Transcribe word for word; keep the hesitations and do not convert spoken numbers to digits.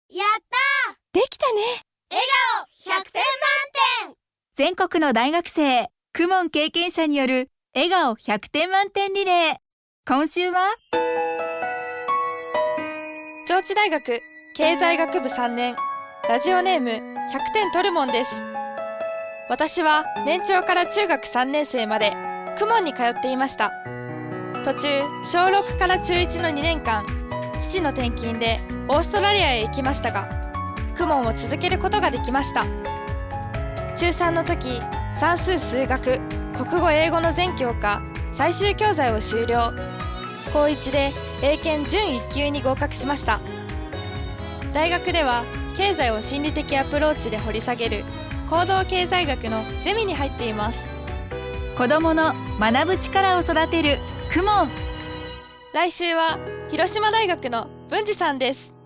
やったー、 できたね。 笑顔ひゃくてん満点。 全国の大学生、公文経験者による笑顔ひゃくてん満点リレー。今週は上智大学経済学部さんねん、ラジオネームひゃくてん取るもんです。私は年長から中学さんねん生まで公文に通っていました。途中しょうろくからちゅういちのにねんかん、父の転勤でオーストラリアへ行きましたが、公文を続けることができました。ちゅうさんの時、算数数学国語英語の全教科最終教材を修了。こういちで英検準いっ級に合格しました。大学では経済を心理的アプローチで掘り下げる行動経済学のゼミに入っています。 子どもの学ぶ力を育てる公文。 来週は広島大学の文治さんです。